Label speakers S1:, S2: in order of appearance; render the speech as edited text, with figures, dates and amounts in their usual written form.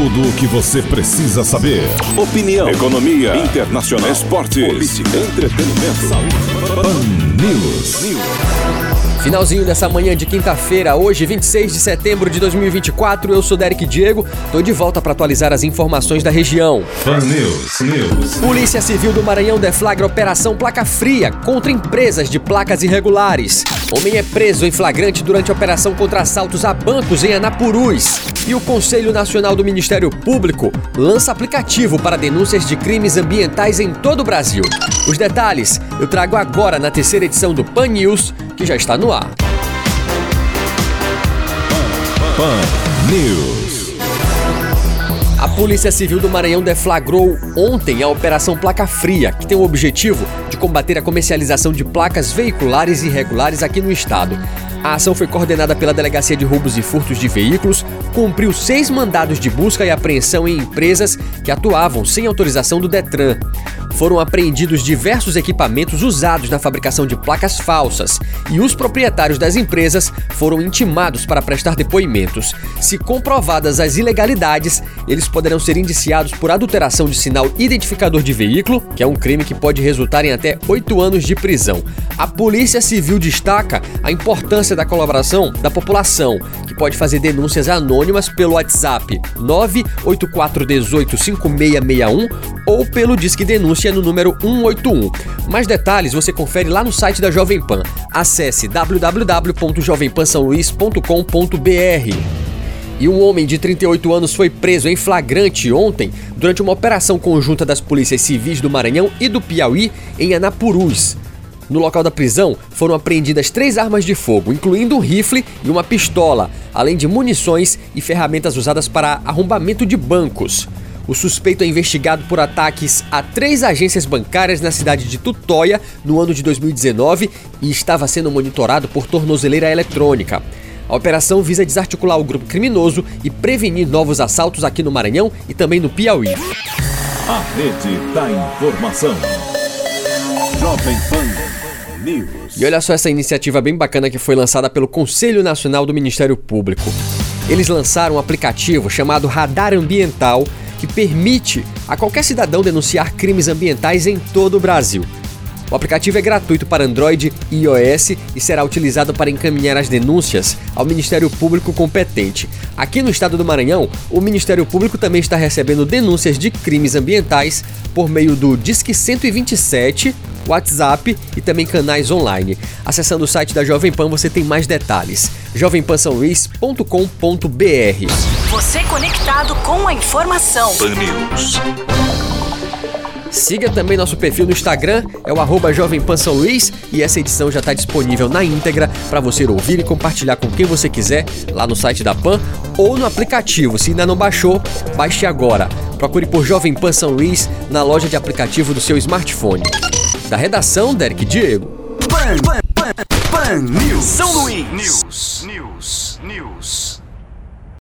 S1: Tudo o que você precisa saber. Opinião, economia, internacional, esportes, política, entretenimento, saúde. Pan News.
S2: Finalzinho dessa manhã de quinta-feira, hoje 26 de setembro de 2024, eu sou Derek Diego, tô de volta para atualizar as informações da região.
S1: Pan News.
S2: Polícia Civil do Maranhão deflagra operação Placa Fria contra empresas de placas irregulares. Homem é preso em flagrante durante a operação contra assaltos a bancos em Anapurus. E o Conselho Nacional do Ministério Público lança aplicativo para denúncias de crimes ambientais em todo o Brasil. Os detalhes eu trago agora na terceira edição do Pan News, que já está no ar.
S1: Pan News.
S2: A Polícia Civil do Maranhão deflagrou ontem a Operação Placa Fria, que tem o objetivo de combater a comercialização de placas veiculares irregulares aqui no estado. A ação foi coordenada pela Delegacia de Roubos e Furtos de Veículos, cumpriu 6 mandados de busca e apreensão em empresas que atuavam sem autorização do Detran. Foram apreendidos diversos equipamentos usados na fabricação de placas falsas e os proprietários das empresas foram intimados para prestar depoimentos. Se comprovadas as ilegalidades, eles poderão ser indiciados por adulteração de sinal identificador de veículo, que é um crime que pode resultar em até 8 anos de prisão. A Polícia Civil destaca a importância da colaboração da população, que pode fazer denúncias anônimas pelo WhatsApp 984185661 ou pelo Disque Denúncia no número 181. Mais detalhes você confere lá no site da Jovem Pan. Acesse www.jovempansaoluis.com.br. E um homem de 38 anos foi preso em flagrante ontem durante uma operação conjunta das polícias civis do Maranhão e do Piauí em Anapurus. No local da prisão, foram apreendidas 3 armas de fogo, incluindo um rifle e uma pistola, além de munições e ferramentas usadas para arrombamento de bancos. O suspeito é investigado por ataques a 3 agências bancárias na cidade de Tutóia no ano de 2019 e estava sendo monitorado por tornozeleira eletrônica. A operação visa desarticular o grupo criminoso e prevenir novos assaltos aqui no Maranhão e também no Piauí.
S1: A Rede da Informação. Jovem Pan News.
S2: E olha só essa iniciativa bem bacana que foi lançada pelo Conselho Nacional do Ministério Público. Eles lançaram um aplicativo chamado Radar Ambiental, que permite a qualquer cidadão denunciar crimes ambientais em todo o Brasil. O aplicativo é gratuito para Android e iOS e será utilizado para encaminhar as denúncias ao Ministério Público competente. Aqui no estado do Maranhão, o Ministério Público também está recebendo denúncias de crimes ambientais por meio do Disque 127, WhatsApp e também canais online. Acessando o site da Jovem Pan você tem mais detalhes. jovempansaoluis.com.br.
S3: Você conectado com a informação.
S1: Pan News.
S2: Siga também nosso perfil no Instagram, é o @jovempansaoluis, e essa edição já está disponível na íntegra para você ouvir e compartilhar com quem você quiser lá no site da Pan ou no aplicativo. Se ainda não baixou, baixe agora. Procure por Jovem Pan São Luís na loja de aplicativo do seu smartphone. Da redação, Derek Diego.
S4: Pan News. São Luís News.